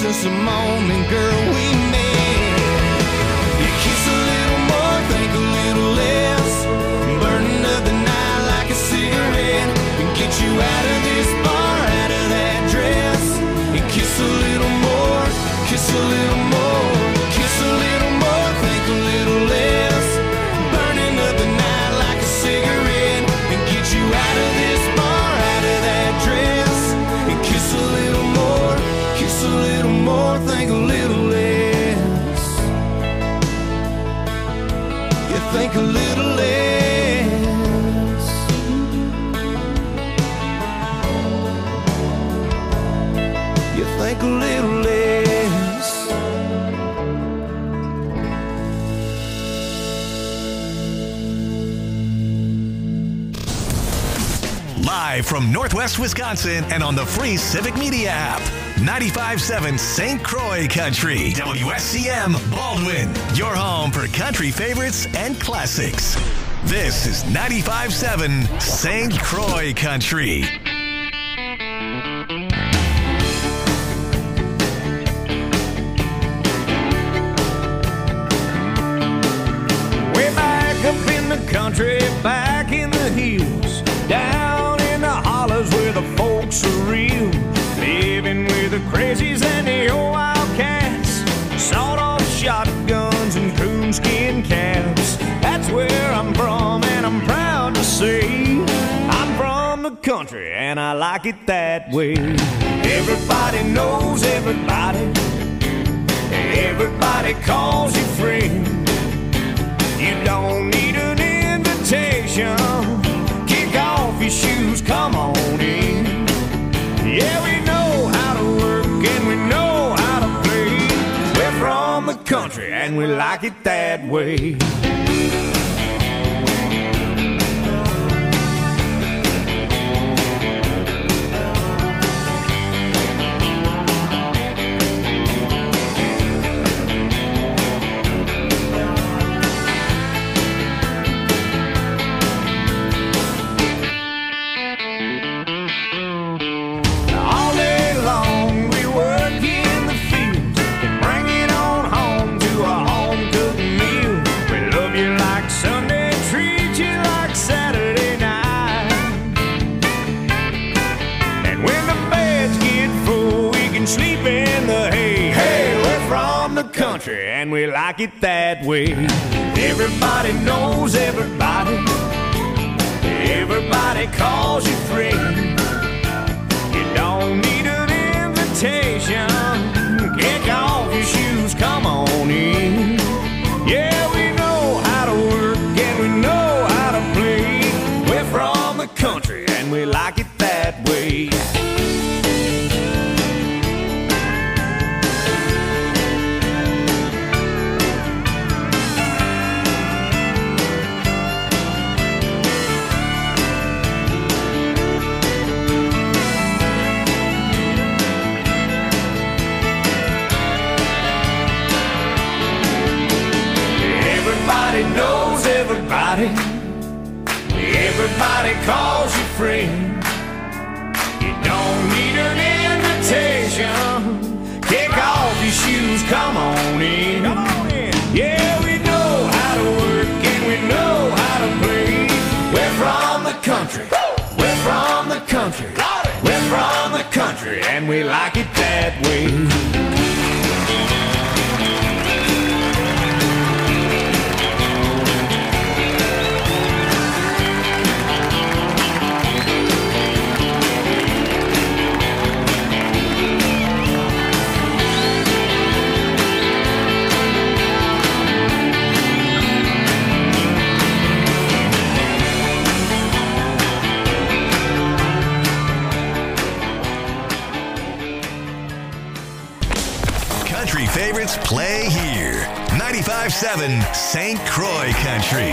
since the morning, girl, we met. You kiss a little more, think a little less, burning up the night like a cigarette, and get you out of this bar, out of that dress, and kiss a little more, kiss a little more, kiss a little more, think a little less, burning up the night like a cigarette, and get you out of this bar, out of that dress, and kiss a little more, kiss a little more, think a little less. You think a little less. You think a little less. Live from Northwest Wisconsin and on the free Civic Media app. 95.7 St. Croix Country. WSCM Baldwin. Your home for country favorites and classics. This is 95.7 St. Croix Country. Way back up in the country, back in the hills, down in the hollers where the folks are real, living with the crazies and the old wildcats, sawed-off shotguns and coonskin caps. That's where I'm from, and I'm proud to say I'm from the country, and I like it that way. Everybody knows everybody, everybody calls you friend. You don't need an invitation. Kick off your shoes, come on in. Yeah, we know how to work and we know how to play. We're from the country and we like it that way. And we like it that way. Everybody knows everybody, everybody calls you friend. You don't need an invitation. Kick off your shoes, come on in. Yeah, we know how to work and we know how to play. We're from the country and we like it that way. Knows everybody, everybody calls you friend. You don't need an invitation. Kick off your shoes, come on in. Come on in. Yeah, we know how to work and we know how to play. We're from the country, we're from the country, we're from the country, and we like it that way. Favorites play here. 95.7 St. Croix Country.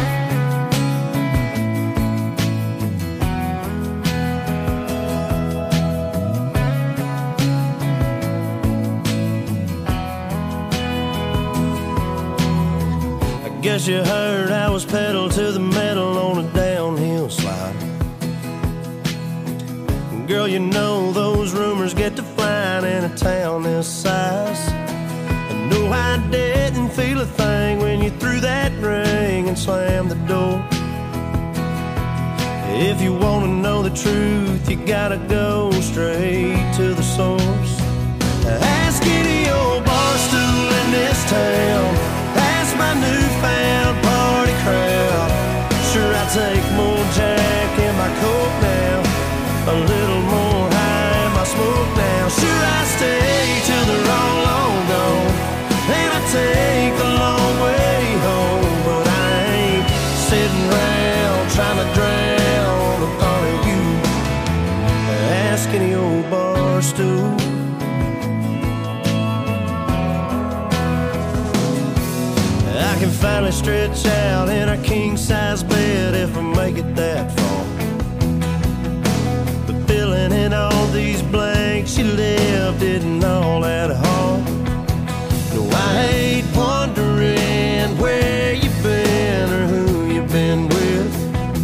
I guess you heard I was pedal to the metal on a downhill slide. Girl, you know those rumors get to flying anytime town this size. And no, I didn't feel a thing when you threw that ring and slammed the door. If you want to know the truth, you gotta go straight to the source. Ask any old bar stool in this town, ask my newfound party crowd. Sure, I take more Jack in my coke now, a little more high in my smoke now. Sure, I stay till they're all long gone, and I take the long way home. But I ain't sitting around trying to drown the thought of you. Ask any old bar stool. I can finally stretch out in a king-size bed if I make it that far. But filling in all these blanks you left isn't all that hard. No, I hate wondering where you've been or who you've been with.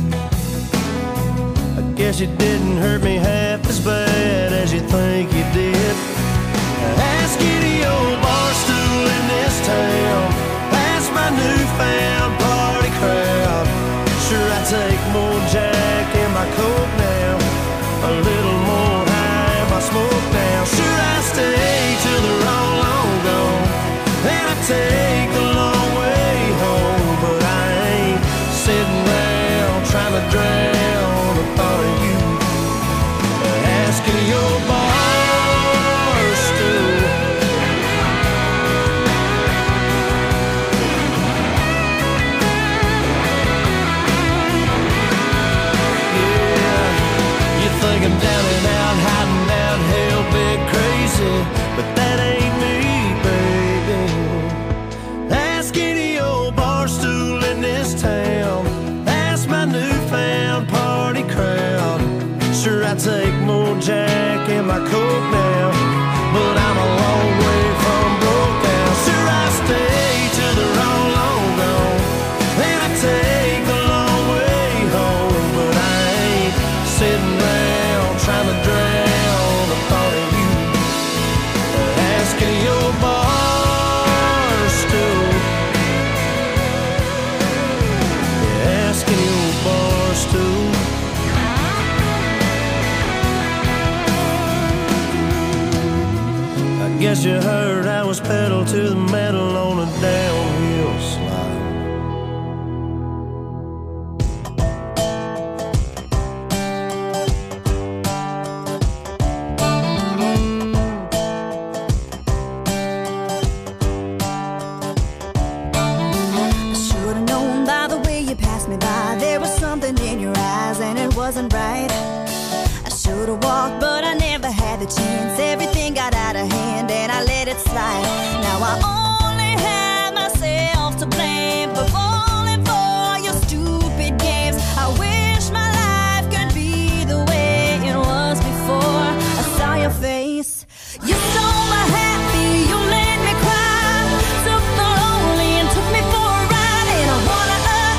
I guess you didn't hurt me half as bad as you think you did. Ask any old bar stool in this town, my newfound party crowd. Sure, I take more Jack in my coke now, a little more high in my smoke now. Sure, I stay till they're all long gone, and I take the long way home. But I ain't sitting around trying to drown the thought of you. Asking your bar stool. I'm down and out, hiding out, hell big crazy, but that ain't me, baby. Ask any old bar stool in this town, ask my newfound party crowd. Sure, I take more Jack in my coke now, but I'm a long way from broke now. Sure, I stay till they're all long gone, and I take the long way home. But I ain't sitting trying to drown the thought of you. Asking your bar stool. Asking your bar stool. I guess you heard I was pedal to the metal on a downhill slide. Wasn't right. I should've walked, but I never had the chance. Everything got out of hand and I let it slide. Now I only have myself to blame for falling for your stupid games. I wish my life could be the way it was before I saw your face. You stole my happy, you made me cry, took the lonely and took me for a ride. And I wanna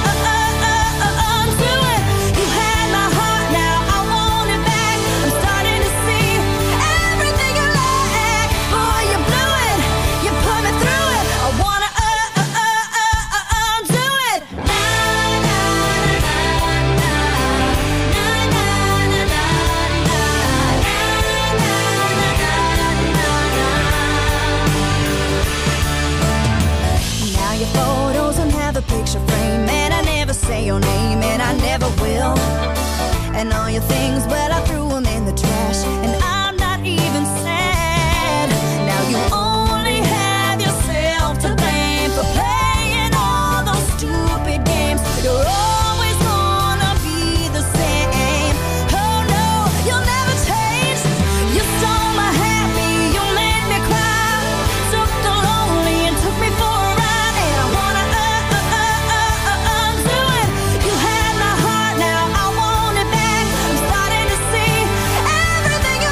undo it. You had my heart, now I want it back. I'm starting to see everything you lack. Boy, you blew it, you put me through it. I wanna undo it. Na na na na na na na na na. Now your photos don't have a picture frame, and I never say your name, and I never will. And all your things, well, I threw them in the trash, and I'm not even sad. Now you only have yourself to blame for playing all those stupid games. You're always gonna be the same. Oh no, you'll never change. You stole my happy, you made me cry, took the lonely and took me for a ride. And I wanna undo it. You had my heart, now I want it back. I'm starting to see everything you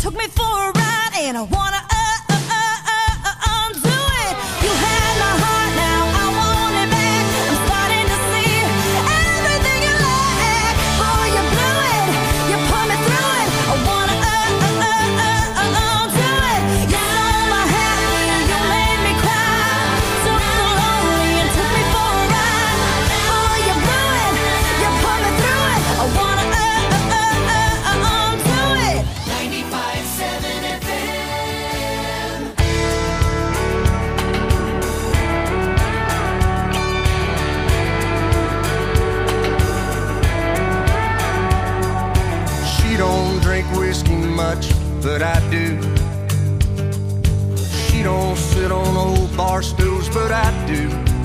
took me for a ride, and I wanna undo it. You had my heart, now I want it back. I'm starting to see everything you lack. Boy, you blew it, you put me through it. I wanna undo it. You stole my happy, you made me cry. Took the lonely and took me for a ride. Boy, you blew it, you put me through it. I wanna undo it. 95.7 FM. She don't drink whiskey much, but I do. She don't sit on old bar stools, but I do.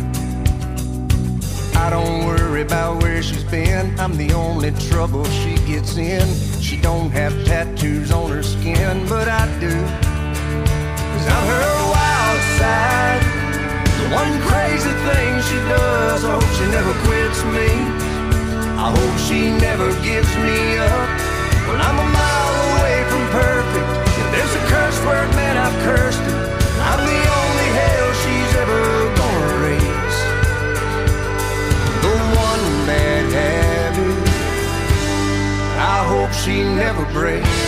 I don't worry about where she's been, I'm the only trouble she gets in. She don't have tattoos on her skin, but I do. 'Cause I'm her wild side, the one crazy thing she does. I hope she never quits me, I hope she never gives me up. Well, I'm a mile away from perfect. If there's a curse word, man, I've cursed it. I'm the only hell she's ever gonna raise. The one bad habit I hope she never breaks.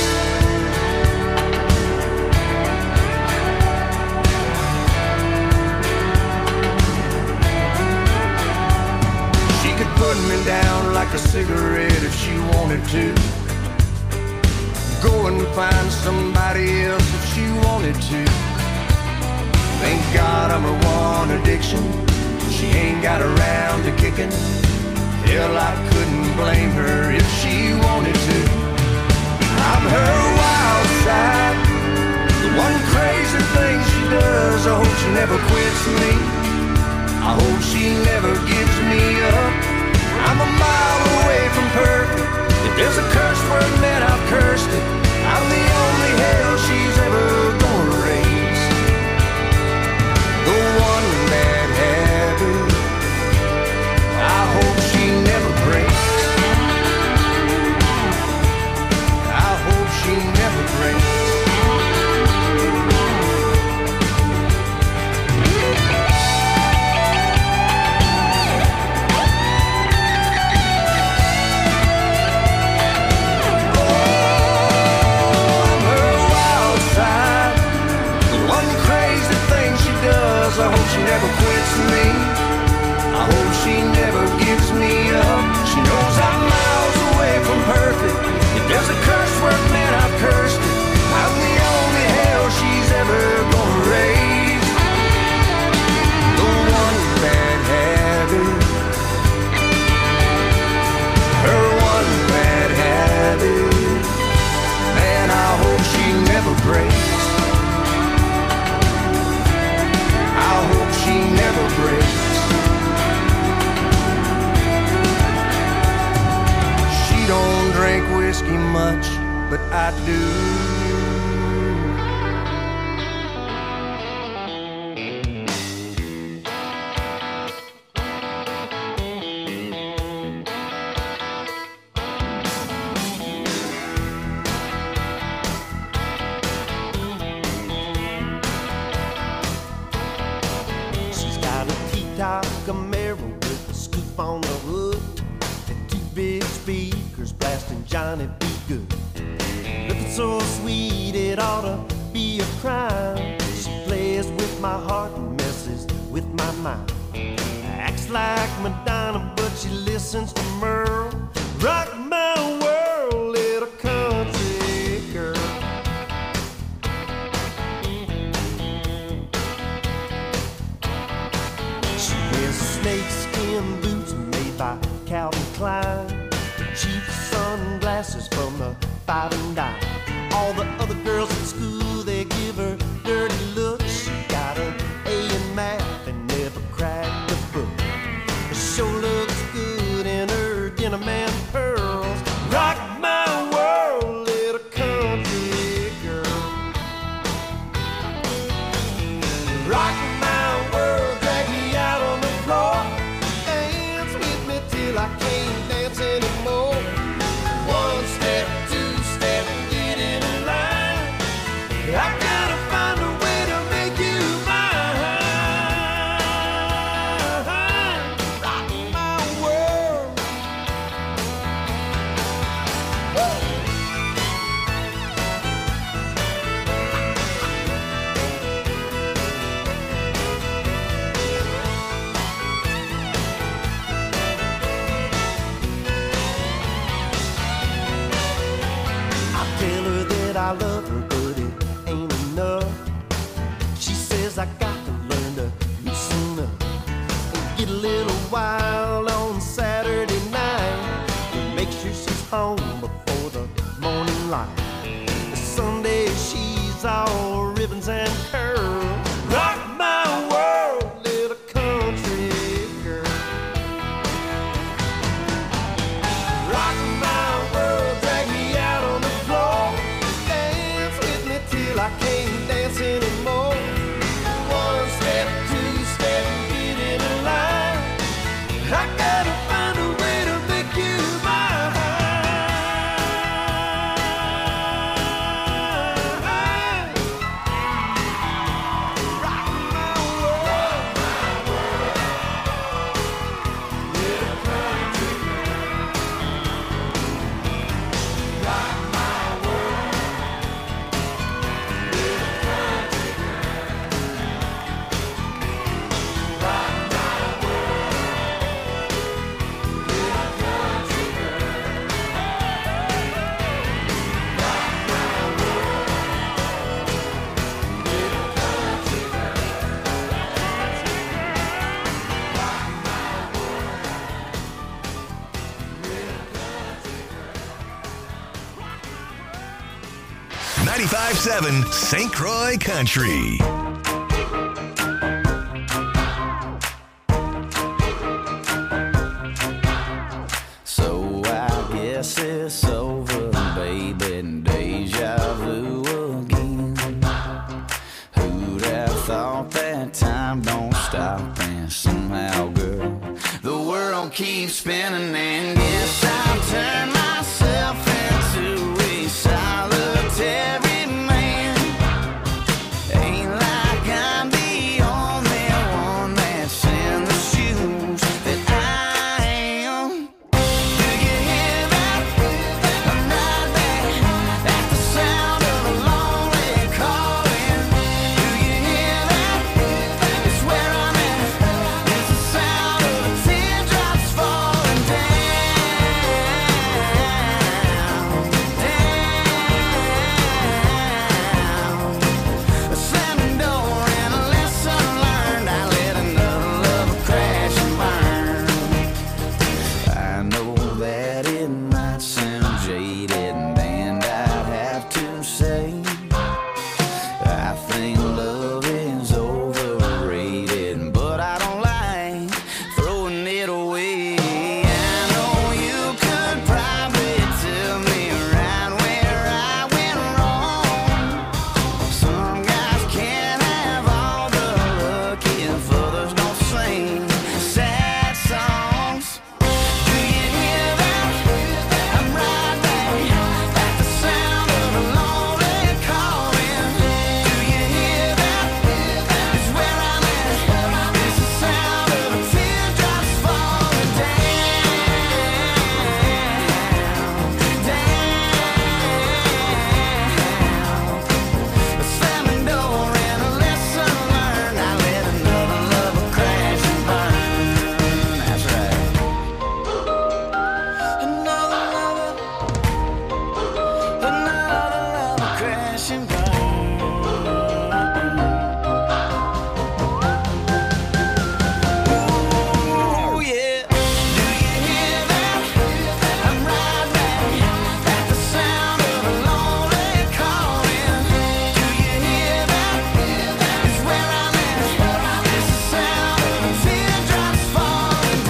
She could put me down like a cigarette if she wanted to. Go and find somebody else if she wanted to. Thank God I'm her one addiction. She ain't got around to kicking. Hell, I couldn't blame her if she wanted to. I'm her wild side, the one crazy thing she does. I hope she never quits me, I hope she never gives me up. I'm a mile away from perfect. If there's a curse word, man, I've cursed it. I'm the only hell she's ever gonna raise. The one bad habit I hope she never breaks. I hope she never breaks. I hope she never quits me, I hope she never gives me up. She knows I'm miles away from perfect. If there's a curse word, man, I've cursed it. I'm the only hell she's ever gonna raise. The one bad habit, her one bad habit, man, I hope she never breaks. I hope she never breaks. She don't drink whiskey much, but I do. Camaro with a scoop on the hood and two big speakers blasting Johnny B. Good. Looking so sweet it ought to be a crime. She plays with my heart and messes with my mind. Acts like Madonna, but she listens to Merle. Rock my world, little country girl. Snakeskin boots made by Calvin Klein, the cheap sunglasses from the 5 and dime. All the other girls at school, they give her dirty looks. She got an A in math and never cracked a book. Her show looks good in her denim and pearls. Rock my world, little country girl. Rock my world, drag me out on the floor. Dance with me till I can't dance anymore. One step, two step, get in line. I love her, but it ain't enough. She says I got to learn to loosen up and get a little wild on Saturday night, and make sure she's home before the morning light. Sunday she's all ribbons and curls. Rock my world, little country girl. Rock my world, drag me out on the floor. Dance with me till I can't dance anymore. One step, two step, get in a line. I gotta find a way to make you mine. Rock my world, little country girl. Rock my world, little country girl. Rock my world, little country girl. Rock my world, little country girl. 95.7 St. Croix Country. So I guess it's over, baby, deja vu again. Who'd have thought that time don't stop, and somehow, girl, the world keeps spinning, and guess I've turned myself into a solitary man. Ain't like I'm the only one that's in the shoes that I am. Do you hear that? I'm right there at the sound of a lonely calling. Do you hear that? It's where I'm at. It's the sound of the teardrops falling down. A slamming door and a lesson learned. I let another lover crash and burn. I know that it might sound jaded, and I'd have to say I think love is overrated, but I don't like throwing it away. I know you could probably tell me right where I went wrong. Some guys can't have all the luck if others don't sing sad songs. Do you hear that? I'm right there at the sound of a lonely calling. Do you hear that? It's where I'm at. It's the sound of the teardrops falling down. A slamming door and a lesson learned. I let another lover crash and burn. That's right. Another lover crash and burn. Ooh, yeah. Do you hear that? I'm right there at the sound of a lonely calling. Do you hear that? It's where I'm at. It's the sound of the teardrops falling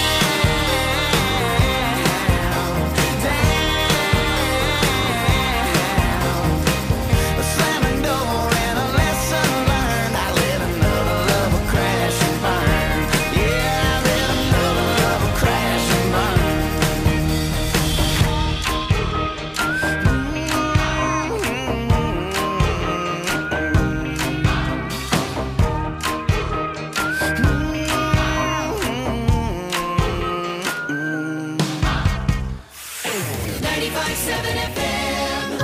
down. A slamming door and a lesson learned. I let another lover crash and burn. Yeah, I let another lover crash and burn. 95.7 FM.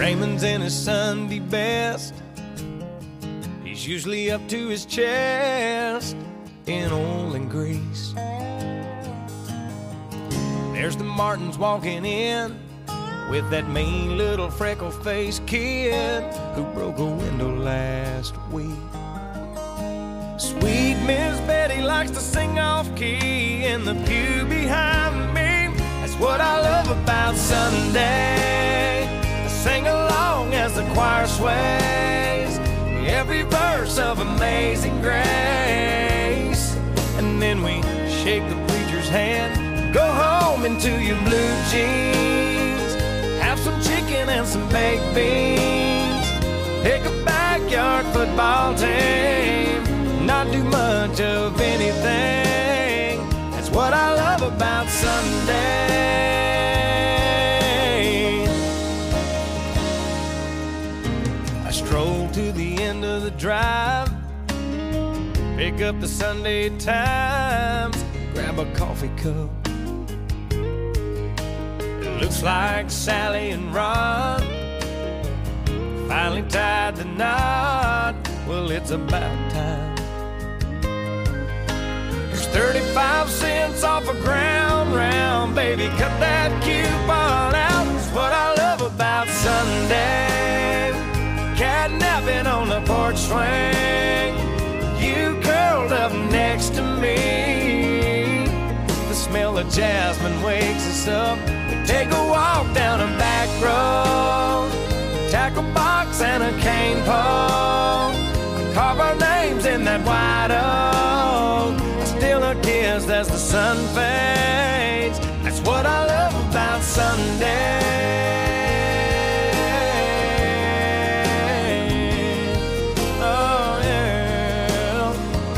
Raymond's in his Sunday best. He's usually up to his chest in oil and grease. There's the Martins walking in with that mean little freckle-faced kid who broke a window last week. Sweet Miss Betty likes to sing off-key in the pew behind me. That's what I love about Sunday. I sing along as the choir sways every verse of Amazing Grace. And then we shake the preacher's hand, go home into your blue jeans, have some chicken and some baked beans, pick a backyard football team, not do much of anything. That's what I love about Sunday. I stroll to the end of the drive, pick up the Sunday Times, grab a coffee cup. It looks like Sally and Ron finally tied the knot. Well, it's about time. There's 35 cents off a ground round, baby, cut that coupon out. That's what I love about Sunday. Catnapping on the porch swing, you curled up next to me. The smell of jasmine wakes us up. We take a walk down a back road, tackle box and a cane pole, carve our names in that white oak. I steal a kiss as the sun fades. That's what I love about Sunday. Oh yeah.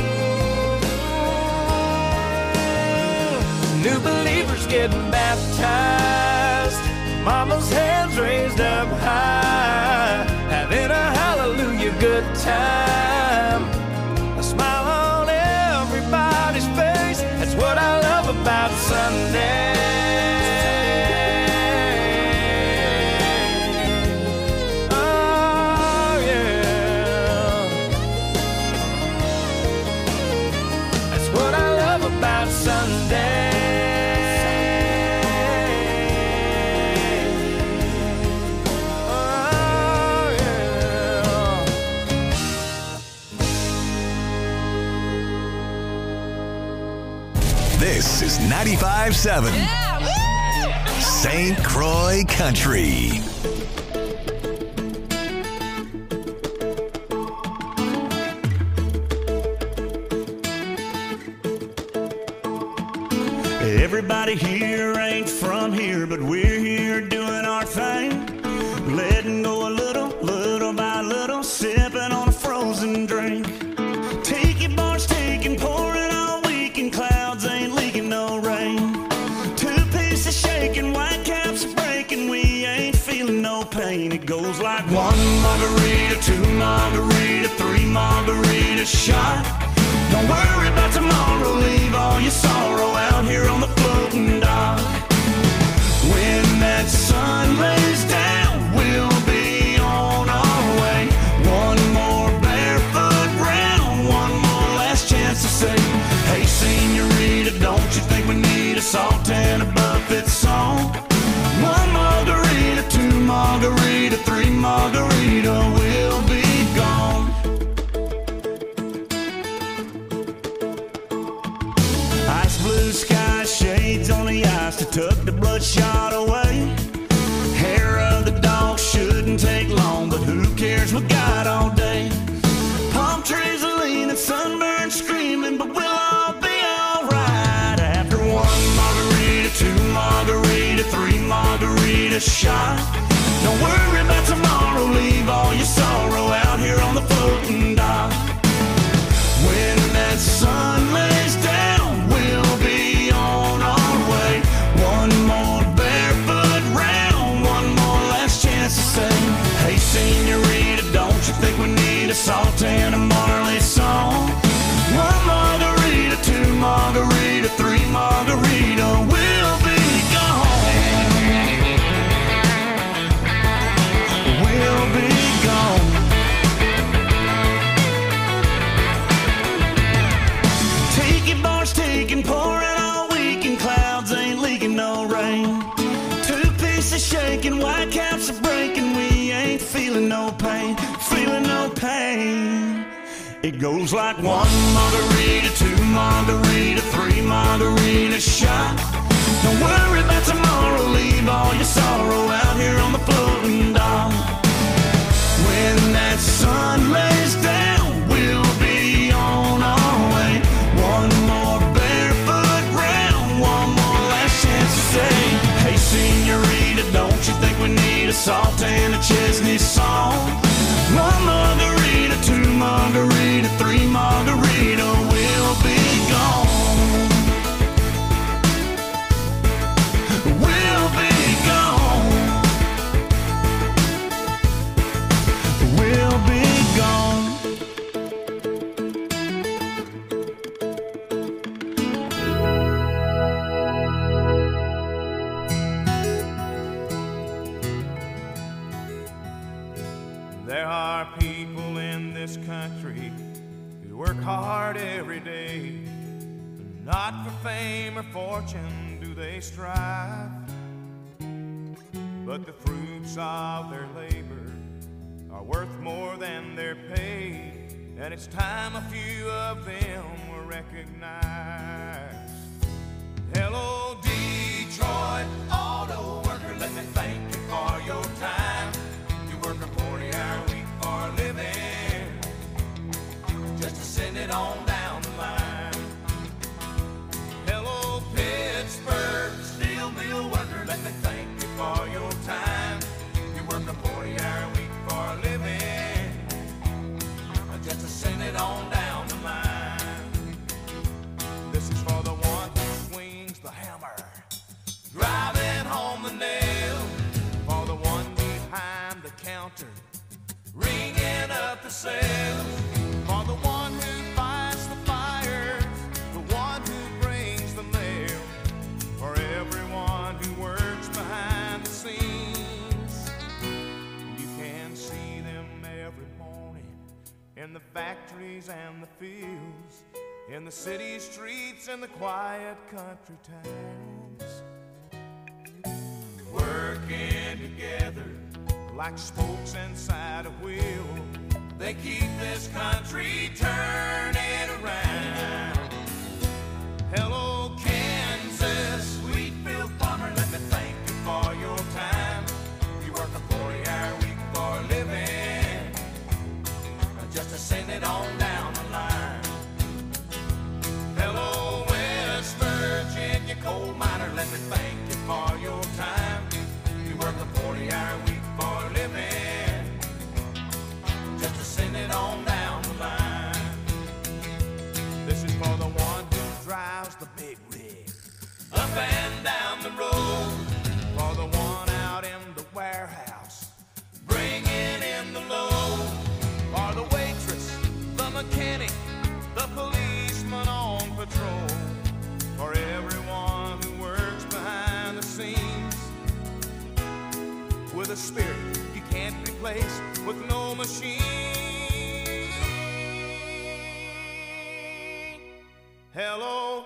New believers getting baptized, mama's hands raised up high, having a hallelujah good time, a smile on everybody's face. That's what I love about Sunday. Oh yeah, that's what I love about Sunday. This is 95.7 St. Croix Country. Everybody here ain't from here, but we're here doing our thing, letting go a little, little by little, sipping on a frozen drink. Tiki bars taking, pouring all weekend, clouds ain't leaking no rain. Two pieces shaking, white caps breaking, we ain't feeling no pain. It goes like one margarita, two margarita, three margarita shot. Don't worry about tomorrow, leave all your sorrow out here on the floating dock. When that sun lays down, we'll be on our way. One more barefoot round, one more last chance to say, hey senorita, don't you think we need a salt and a buffet song? One margarita, two margarita, three margarita, we'll be gone. Ice blue sky, shades on the ice to tuck the bloodshot away. Hair of the dog shouldn't take long, but who cares, we got all day. Palm trees are leaning, sunburned screaming, but we'll all be alright. After one margarita, two margarita, three margarita shot. Don't worry about tomorrow, leave all your sorrow out here on the floating dock. When that sun lays down, we'll be on our way. One more barefoot round, one more last chance to say, hey senorita, don't you think we need a salt and a Marley song? One margarita, two margarita, three margarita, we'll be gone. Ice is shaking, white caps are breaking. We ain't feeling no pain, feeling no pain. It goes like 1 margarita, 2 margarita, 3 margarita shot. Don't worry about tomorrow, leave all your sorrow out here on the floating dock. When that sun lays down, we'll be on our way. One more barefoot round, one more last chance to say, hey senorita, don't you think we need a salt and a Chesney song? 1 margarita, 2 margarita, 3 margarita, we'll be gone. We'll be gone. We'll be gone. There are people in this country who work hard every day. Not for fame or fortune do they strive, but the fruits of their labor are worth more than their pay. And it's time a few of them were recognized. Hello, Detroit auto worker, let me thank you for your time. You work a 40-hour week for a living, just to send it on down the line. Hello, Pittsburgh steel mill worker, let me thank you for your time. You work a 40-hour week for a living, just to send it on down the line. This is for the one who swings the hammer, driving home the nail. For the one behind the counter, ringing up the sales. For the one who fights the fires, the one who brings the mail. For everyone who works behind the scenes. You can see them every morning in the factories and the fields, in the city streets and the quiet country towns, working together like spokes inside a wheel. They keep this country turning around. Hello, Kansas, Wheatfield farmer, let me thank you for your time. You work a 40-hour week for a living, just to send it on down the line. Hello, West Virginia coal miner, let me thank you for your time. You work a 40-hour week for a living, just to send it on down the line. This is for the one who drives the big rig up and down the road. For the one out in the warehouse, bringing in the load. For the waitress, the mechanic, the policeman on patrol. For everyone who works behind the scenes, with a spirit you can't replace with no machine. Hello,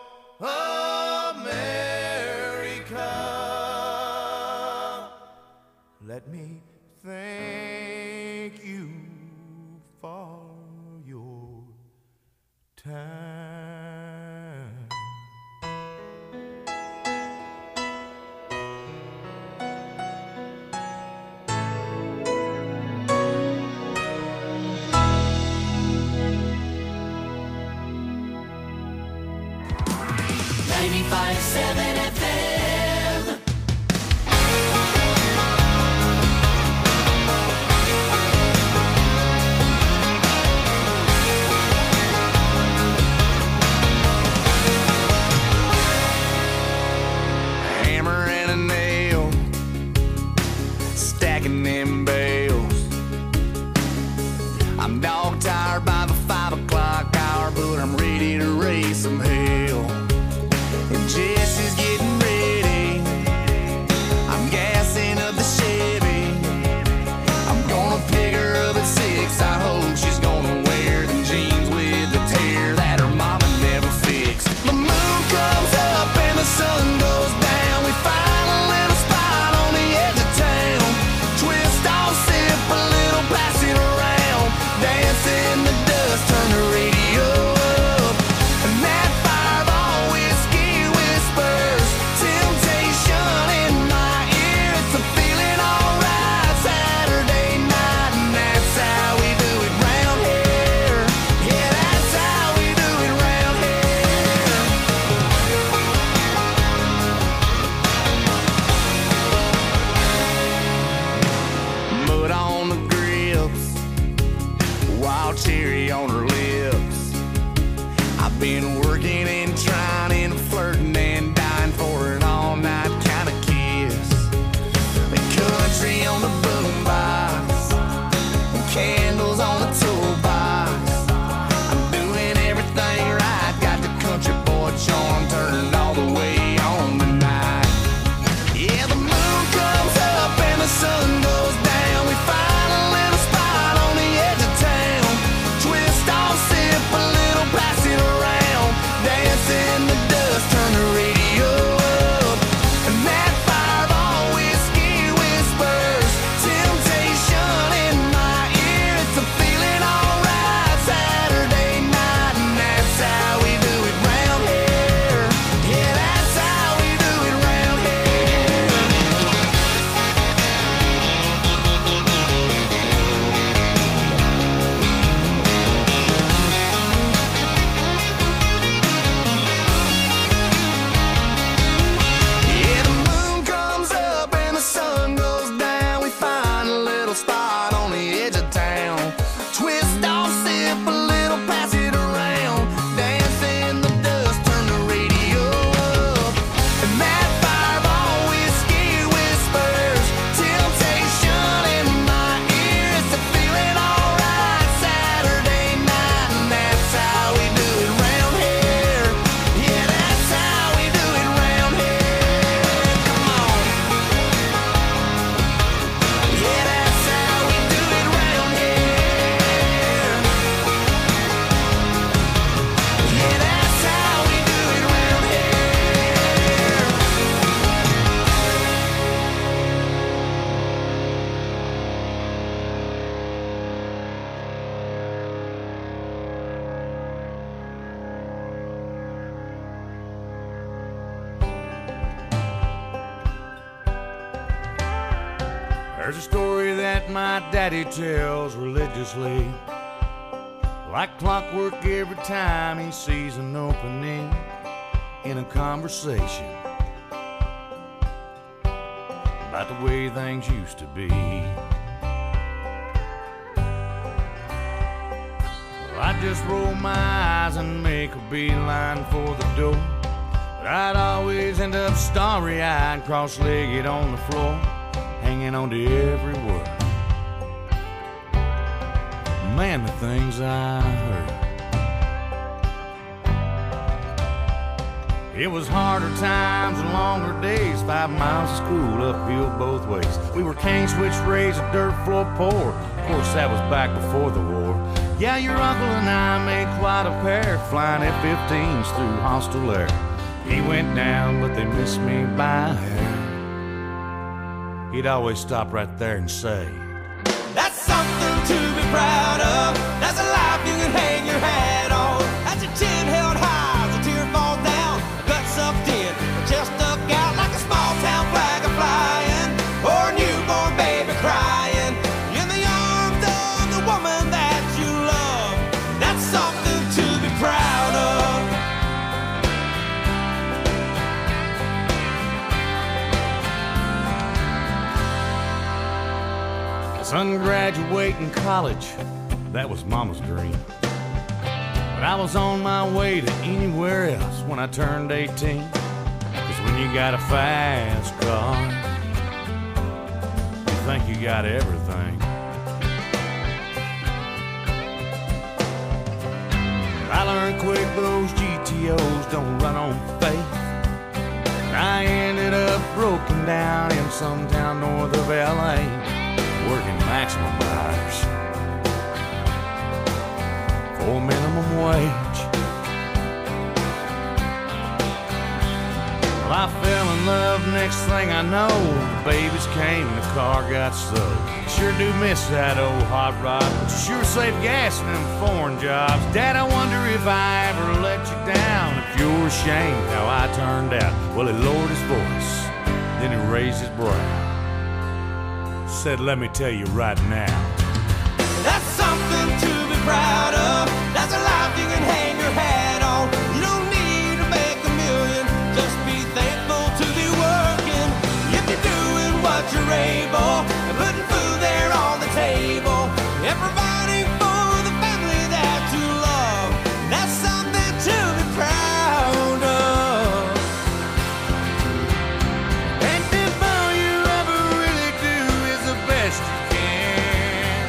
America. Let me thank you for your time. FM. Hammer and a nail, stacking them bales. I'm dog tired by the 5 o'clock hour, but I'm ready to raise some hell. And Jesse's getting There's a story that my daddy tells religiously, like clockwork every time he sees an opening in a conversation about the way things used to be. Well, I'd just roll my eyes and make a beeline for the door, but I'd always end up starry-eyed, cross-legged on the floor, hanging on to every word. Man, the things I heard. It was harder times and longer days, 5 miles of school uphill both ways. We were cane switch raised, a dirt floor poor. Of course, that was back before the war. Yeah, your uncle and I made quite a pair, flying F-15s through hostile air. He went down, but they missed me by a hair. He'd always stop right there and say, "That's something to be proud of. That's a life you can hang your hat on. That's your chin held high as a tear falls down. Gut sucked in, chest stuck out like a small town flag flying, or a newborn baby crying in the arms of the woman that you love. That's something to be proud of." Son graduating college, that was Mama's dream. But I was on my way to anywhere else when I turned 18. 'Cause when you got a fast car, you think you got everything. I learned quick those GTOs don't run on faith. I ended up broken down in some town north of LA, working maximum hours for minimum wage. Well, I fell in love, next thing I know, the babies came and the car got sold. Sure do miss that old hot rod, but you sure save gas in them foreign jobs. Dad, I wonder if I ever let you down, if you're ashamed how I turned out. Well, he lowered his voice, then he raised his brow, said, "Let me tell you right now, that's something to be proud of. That's a life you can hang your hat on. You don't need to make a million, just be thankful to be working. If you're doing what you're able, and putting food there on the table, and providing for the family that you love, that's something to be proud of. And if all you ever really do is the best you can,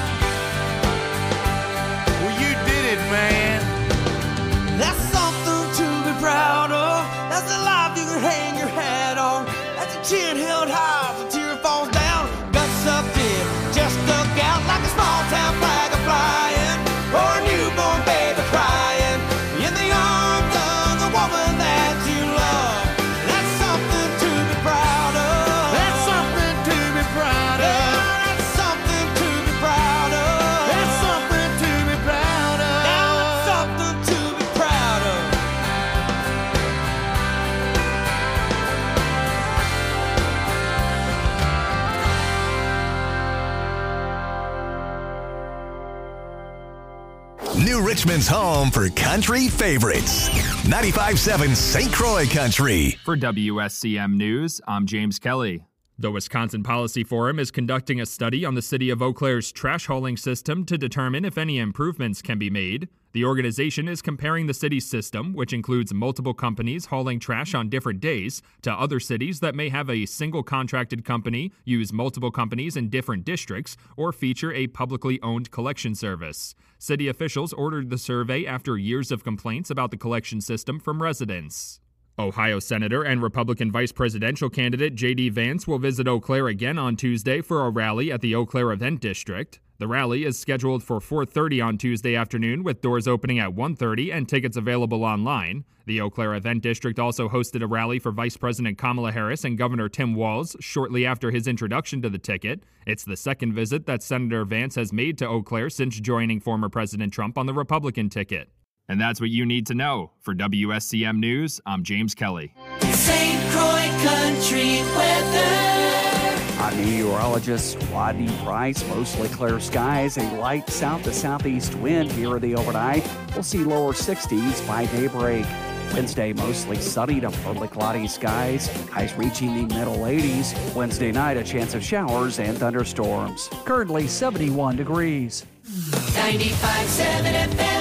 well, you did it, man. That's something to be proud of. That's a life you can hang your hat on. That's a chin held high as a tear falls down. Gut sucked in, just stuck out like a small town flag flying, or a newborn baby crying in the arms of the woman that you love. That's something to be proud of. That's something to be proud of. Yeah, that's something to be proud of. That's something to be proud of. Now it's something to be proud of. New Richmond's home for country favorites. 95.7 St. Croix Country. For WSCM News, I'm James Kelly. The Wisconsin Policy Forum is conducting a study on the city of Eau Claire's trash hauling system to determine if any improvements can be made. The organization is comparing the city's system, which includes multiple companies hauling trash on different days, to other cities that may have a single contracted company, use multiple companies in different districts, or feature a publicly owned collection service. City officials ordered the survey after years of complaints about the collection system from residents. Ohio Senator and Republican vice presidential candidate J.D. Vance will visit Eau Claire again on Tuesday for a rally at the Eau Claire Event District. The rally is scheduled for 4:30 on Tuesday afternoon, with doors opening at 1:30 and tickets available online. The Eau Claire Event District also hosted a rally for Vice President Kamala Harris and Governor Tim Walz shortly after his introduction to the ticket. It's the second visit that Senator Vance has made to Eau Claire since joining former President Trump on the Republican ticket. And that's what you need to know. For WSCM News, I'm James Kelly. St. Croix Country weather. I knew you meteorologist Rodney Price. Mostly clear skies, a light south to southeast wind here in the overnight. We'll see lower 60s by daybreak. Wednesday, mostly sunny to partly cloudy skies. Highs reaching the middle 80s. Wednesday night, a chance of showers and thunderstorms. Currently 71 degrees. 95.7 FM.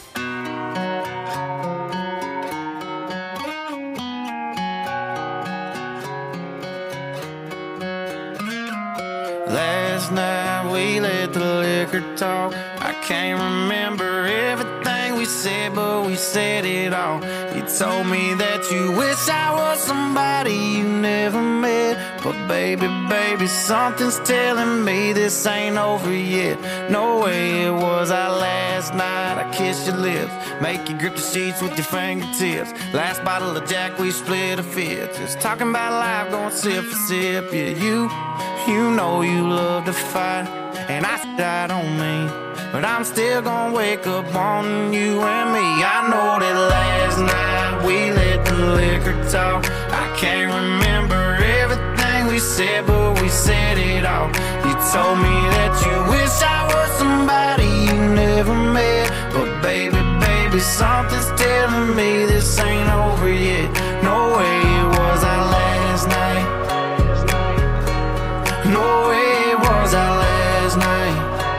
Last night we let the liquor talk. I can't remember everything we said, but we said it all. You told me that you wish I was somebody you never met. But baby, baby, something's telling me this ain't over yet. No way it was our last night. I kissed your lips, make you grip the sheets with your fingertips. Last bottle of Jack, we split a fifth. Just talking about life, going sip for sip. Yeah, you know you love to fight, and I died on me, but I'm still gonna wake up on you and me. I know that last night we let the liquor talk. I can't remember everything we said, but we said it all. You told me that you wish I was somebody you never met. But baby, baby, something's telling me this ain't over yet. No way it was our last night. No way it was our last night.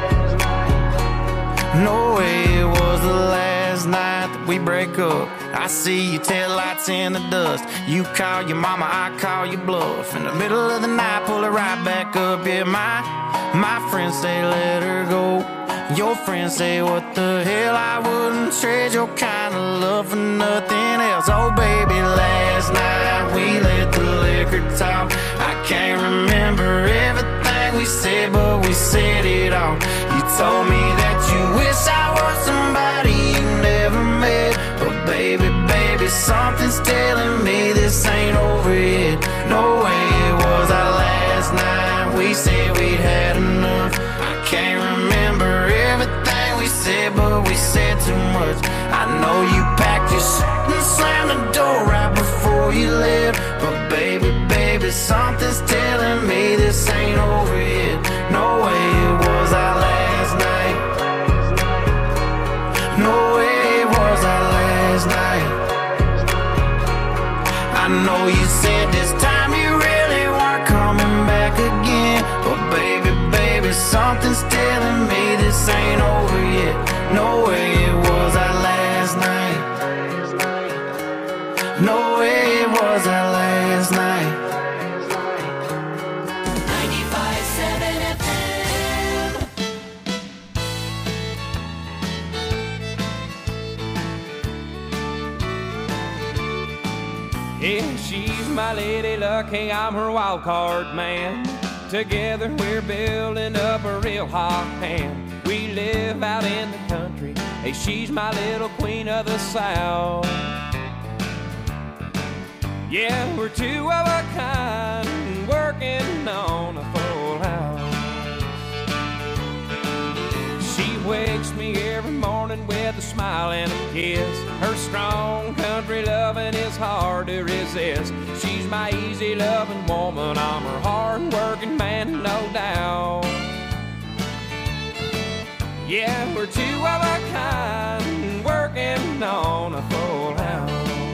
No way it was the last night that we break up. I see your taillights in the dust. You call your mama, I call your bluff. In the middle of the night, pull it right back up. Yeah, my friends say let her go. Your friends say what the hell, I wouldn't trade your kind of love for nothing else. Oh baby, last night we let the liquor talk. I can't remember everything we said, but we said it all. You told me that you wish I was somebody you never met. But baby, baby, something's telling me this ain't over yet. No way it was our last night. We said we'd had enough. I can't remember everything we said, but we said too much. I know you packed your shit and slammed the door right before you left. But baby, baby, something's telling me this ain't over yet. No way it was our last night. No way it was our last night. I know you said this time you really weren't coming back again. But baby, baby, something's telling me this ain't over yet. No way it was our last night. No way it was our last night. 95.7 FM. Yeah, she's my lady luck, hey, I'm her wild card man. Together we're building up a real hot hand. We live out in the country, hey, she's my little queen of the South. Yeah, we're two of a kind, working on a full house. She wakes me every morning with a smile and a kiss. Her strong country loving is hard to resist. She's my easy loving woman, I'm her hard working man, no doubt. Yeah, we're two of a kind, working on a full house.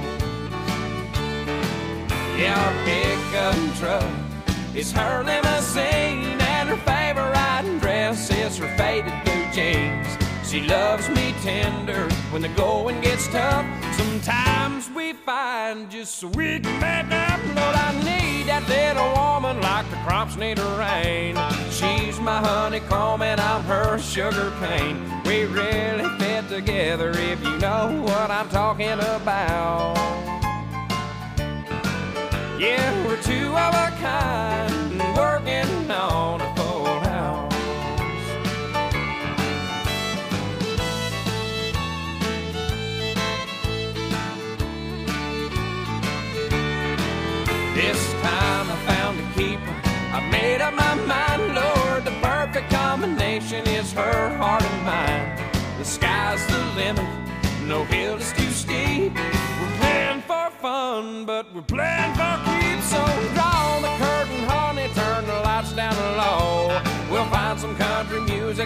Yeah, our pickup truck is her limousine, and her favorite riding dress is her faded blue jeans. She loves me tender when the going gets tough. Sometimes we find just so we can make up. Lord, I need that little woman like the crops need a rain. She's my honeycomb and I'm her sugar cane. We really fit together if you know what I'm talking about. Yeah, we're two of a kind, working on a full house. This time I found a keeper, I made up my mind, Lord, the perfect combination is her heart and mine. The sky's the limit, no hill is too steep. We're playing for fun, but we're playing for keeps. So draw the curtain, honey, turn the lights down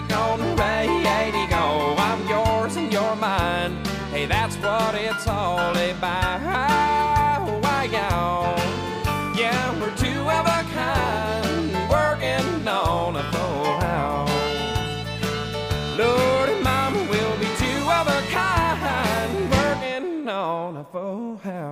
on the radio. I'm yours and you're mine. Hey, that's what it's all about. Why, y'all? Yeah, we're two of a kind, working on a full house. Lord and Mama will be two of a kind, working on a full house.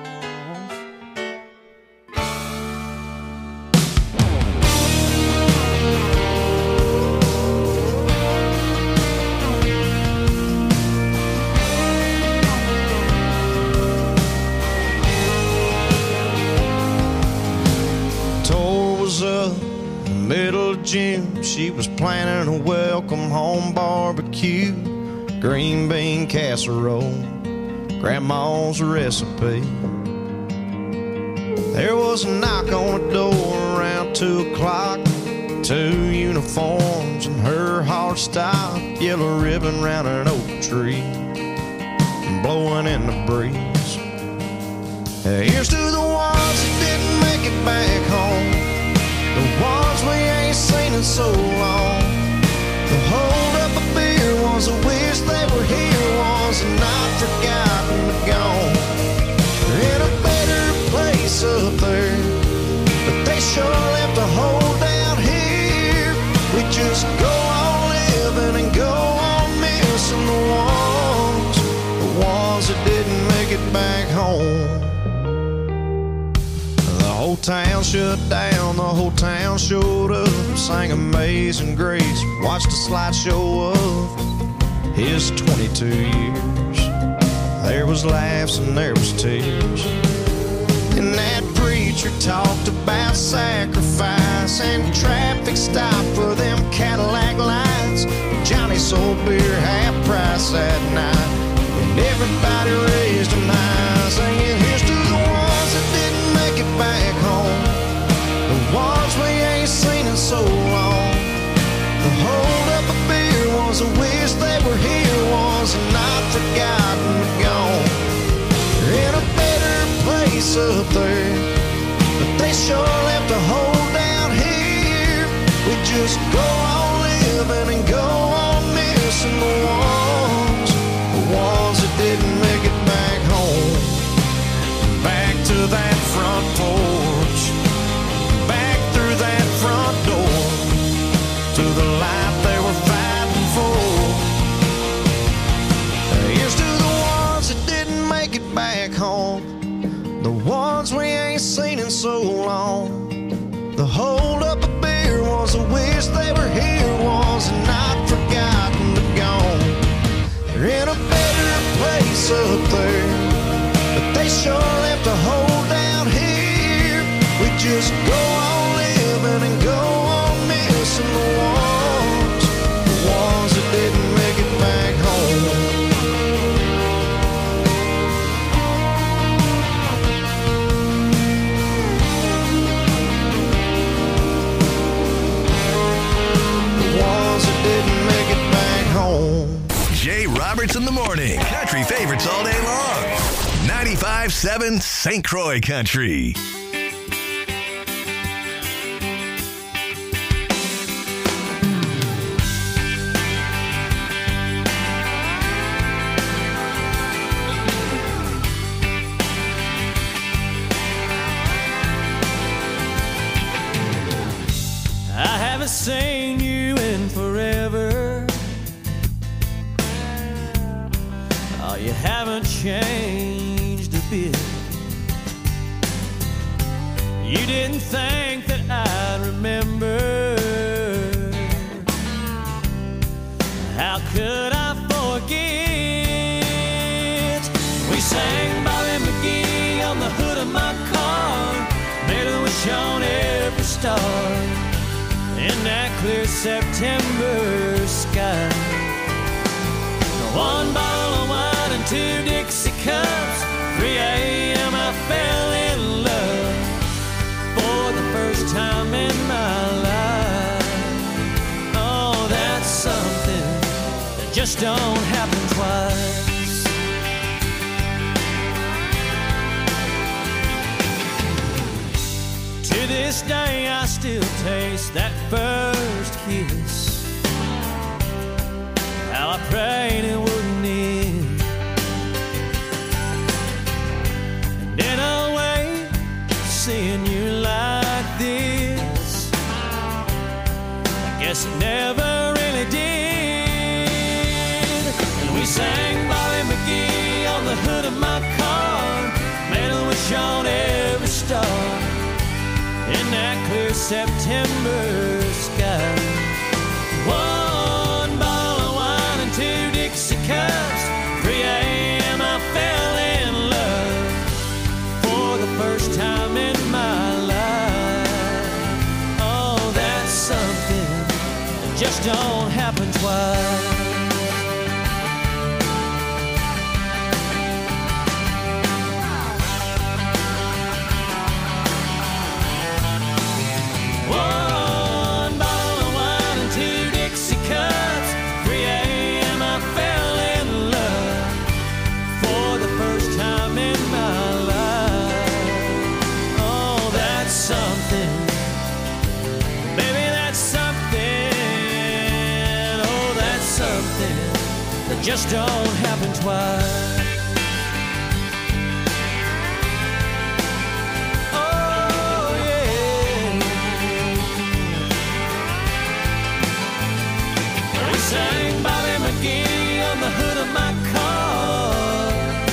Middle of June, she was planning a welcome home barbecue, green bean casserole, grandma's recipe. There was a knock on the door around 2 o'clock, 2 uniforms and her hard stop, yellow ribbon round an oak tree, blowing in the breeze. Here's to the ones that didn't make it back home, the ones we ain't seen in so long. The hold up a beer ones that wish they were here, ones that not forgotten but gone. They're in a better place up there, but they sure left a hole down here. We just go on living and go on missing the ones that didn't make it back home. The whole town shut down, the whole town showed up, sang Amazing Grace, watched a slideshow of his 22 years. There was laughs and there was tears, and that preacher talked about sacrifice and traffic stop for them Cadillac lights. Johnny sold beer half price that night, and everybody raised them high, singing here's to the ones that didn't make it back home, the ones we ain't seen in so long. The hold up a beer ones that wish they were here, ones that not forgotten but gone. They're in a better place up there, but they sure left a hole down here. We just go on living and go on missing the ones that didn't make it back home. Back to that front porch, back through that front door, to the life they were fighting for. Here's to the ones that didn't make it back home, the ones we ain't seen in so long. The hold up a beer ones that wish they were here, ones that not forgotten but gone. They're in a better place up there, but they sure left a hole down here. We just go on living and go on missing the ones that didn't make it back home. Jay Roberts in the morning. Country favorites all day long. 95.7 St. Croix Country. I haven't seen you in forever. Oh, you haven't changed a bit. You didn't think that I'd remember. How could I forget? We sang Bobby McGee on the hood of my car, made a wish on every star in that clear September sky. One bottle of wine and 2 Dixie cups, 3 a.m. I fell in love for the first time in my life. Oh, that's something that just don't happen twice. To this day I still taste that first kiss. praying it wouldn't end. And in a way, seeing you like this, I guess it never really did. And we sang Bobby McGee on the hood of my car, made a wish on every star in that clear September sky. One bottle of wine and 2 Dixie cups. 3 a.m. I fell in love for the first time in my life. Oh, that's something that just don't happen twice. Just don't happen twice. Oh yeah. We sang Bobby McGee on the hood of my car,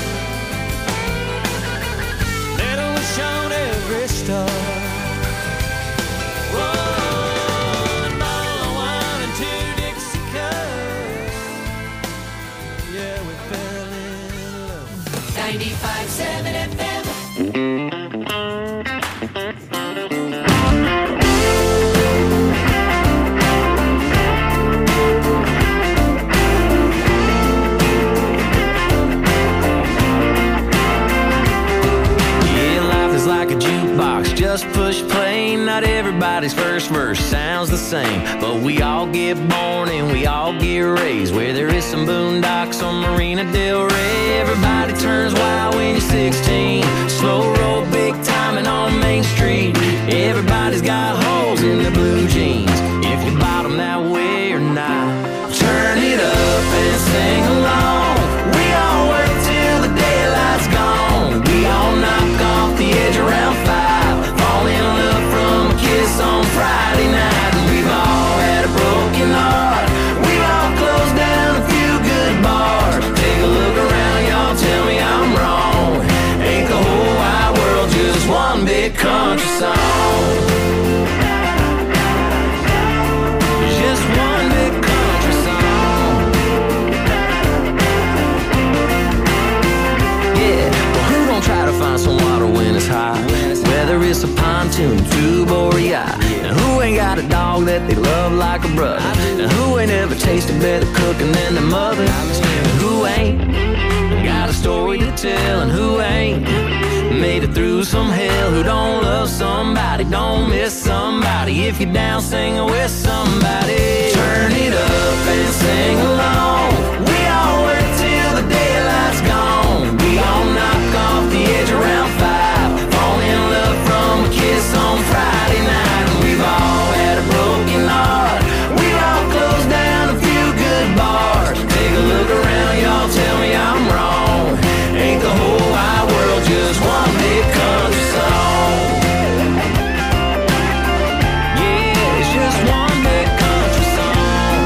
made a wish on every star. One bottle of wine and 2 Dixie cups. Yeah, we fell in love. 95.7 FM. Yeah, life is like a jukebox, just push play. Not everybody's first verse sounds the same, but we all get born and we all get raised where there is some boondocks on Marina Del Rey. Everybody turns wild when you're 16, slow roll, big timing on Main Street. Everybody's got holes in their blue jeans, if you bottom that way or not. Turn it up and sing along. We all work till the daylight's gone. We all knock off the edge around 5, fall in love from a kiss on Friday night. And we've all had a broken heart, we've all closed down a few good bars. Take a look around, y'all, tell me I'm wrong. Ain't the whole wide world just one big country song? Just one big country song. Yeah, well, who gon' try to find some water when it's hot? Whether it's a pontoon, tube, or a yacht. And who ain't got a dog that they love like a brother? And who ain't ever tasted better cooking than their mother? And who ain't got a story to tell? And who ain't made it through some hell? Who don't love somebody, don't miss somebody? If you're down, sing with somebody. Turn it up and sing along. We all work till the daylight's gone. We all knock off the edge around 5, fall in love from a kiss on Friday night. And we've all had a broken heart, we've all closed down a few good bars. Take a look around, y'all, tell me I'm wrong. Ain't the whole wide world just one big country song? Yeah, it's just one big country song.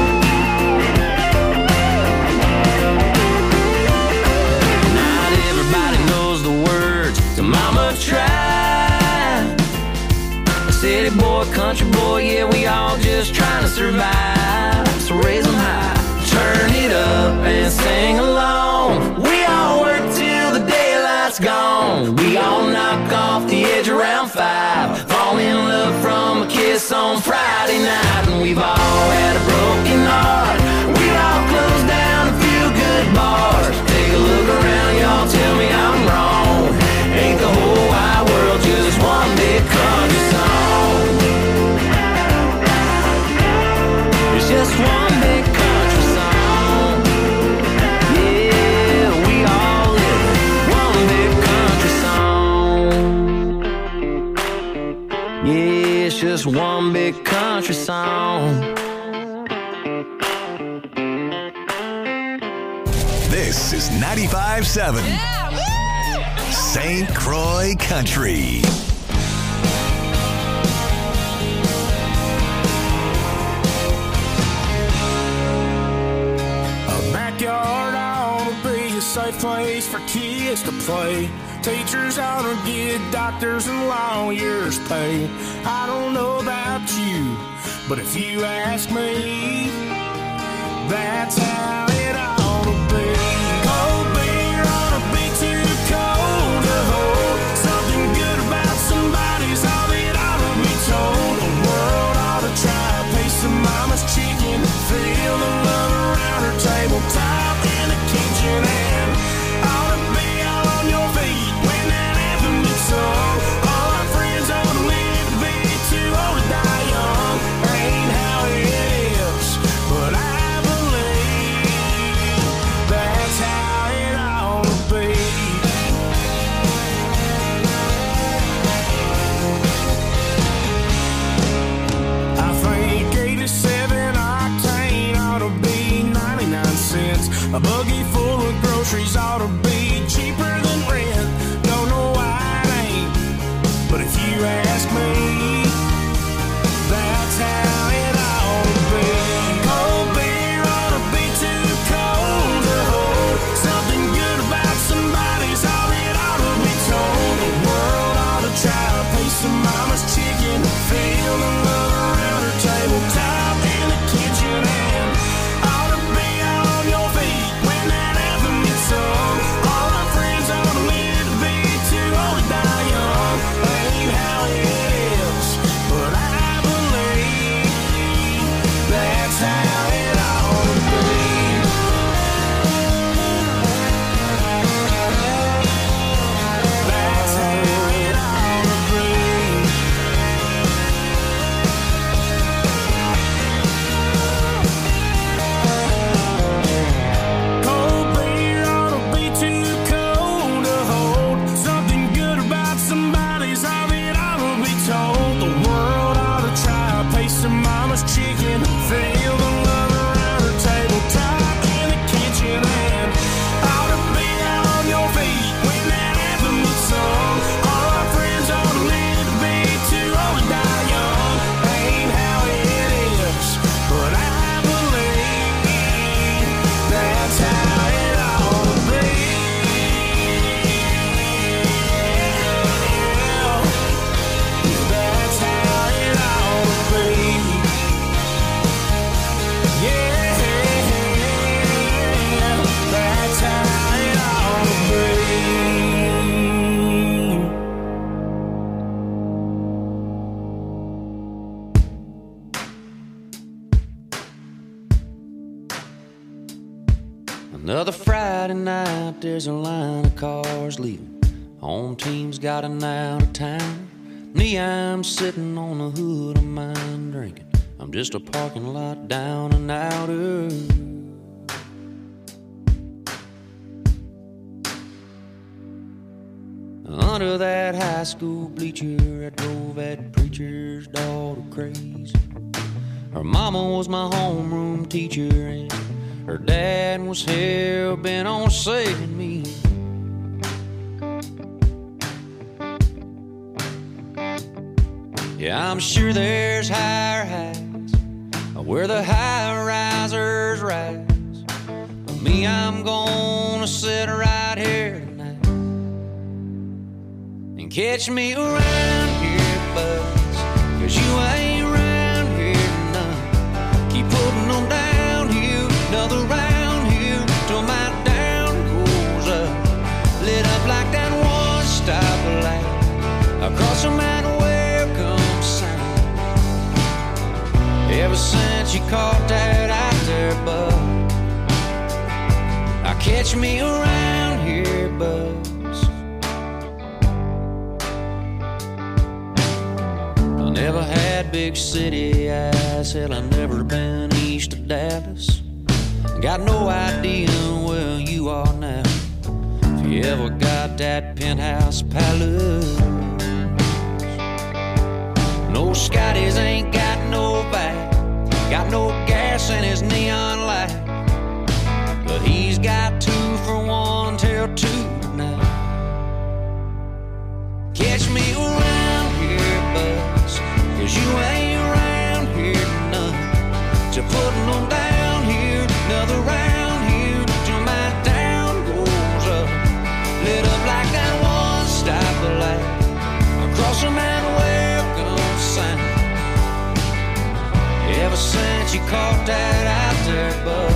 Not everybody knows the words to Mama Tried. City boy, country boy, yeah, we all just trying to survive. So raise them high, turn it up and sing along. We all work till the daylight's gone. We all knock off the edge around 5, fall in love from a kiss on Friday night. And we've all had a broken heart, we've all closed down a few good bars. Take a look around, y'all, tell me I'm wrong. Ain't the whole wide world just one big country song? It's just one big country song. Yeah, we all live one big country song. Yeah, it's just one big country song. This is 95.7 St. Croix Country. A backyard ought to be a safe place for kids to play. Teachers ought to get doctors and lawyers pay. I don't know about you, but if you ask me, that's how it ought to be. Cold beer ought to be too cold to hold. Something good about somebody's all that ought to be told. The world ought to try a piece of mama's chicken. Feel the love around her tabletop in the kitchen. And ought to be on your feet when that anthem gets sung. All our friends ought to live to be too old to die young. Ain't how it is, but I believe that's how it ought to be. I think 87 octane ought to be 99 cents. A buggy full of groceries ought to be cheaper than rent. Don't know why it ain't, but if you ask me, that's how it ought to be. Cold beer ought to be too cold to hold. Something good about somebody's all that ought to be told. The world ought to try a piece of mama's chicken. Feel the love around her tabletop in the kitchen. And ought to be on your feet when that anthem gets sung. All our friends ought to live to be too old to die young. Ain't how it is, but I believe that's how it ought to be. That's how it ought to be. Cold beer ought to be too cold to hold. Something good about somebody's all that ought to be told. The world ought to try a piece of mama's chicken. Feel the love around her tabletop in the kitchen. And ought to be on your feet when that anthem gets sung. All our friends ought to live to be too old to die young. Ain't how it is, but I believe that's how it ought to be. That's how it ought to be. Yeah, that's how it ought to be. Another Friday night, there's a line of cars leaving. Home team's got an out of town. Me, I'm sitting on the hood of mine drinking. I'm just a parking lot down and outer. Under that high school bleacher, I drove that preacher's daughter crazy. Her mama was my homeroom teacher, and her dad was hell-bent on saving me. Yeah, I'm sure there's higher heights where the high-risers rise. But me, I'm gonna sit right here tonight and catch me around here, buzz, 'cause you ain't around here none. Keep putting them downhill, another round here till my down goes up. Lit up like that one stoplight across from that welcome sign. Ever since you caught that out there, bud, I catch me around here, buzz. I never had big city eyes, hell, I never been east of Dallas. Got no idea where you are now, if you ever got that penthouse palace. No Scotties ain't got no back, got no gas in his neon light, but he's got 2 girl tonight. Catch me around here, buzz, 'cause you ain't around here none. So putting on down here, another round here, till my town goes up. Lit up like that one stoplight across from that welcome sign. Ever since you caught that out there, bud,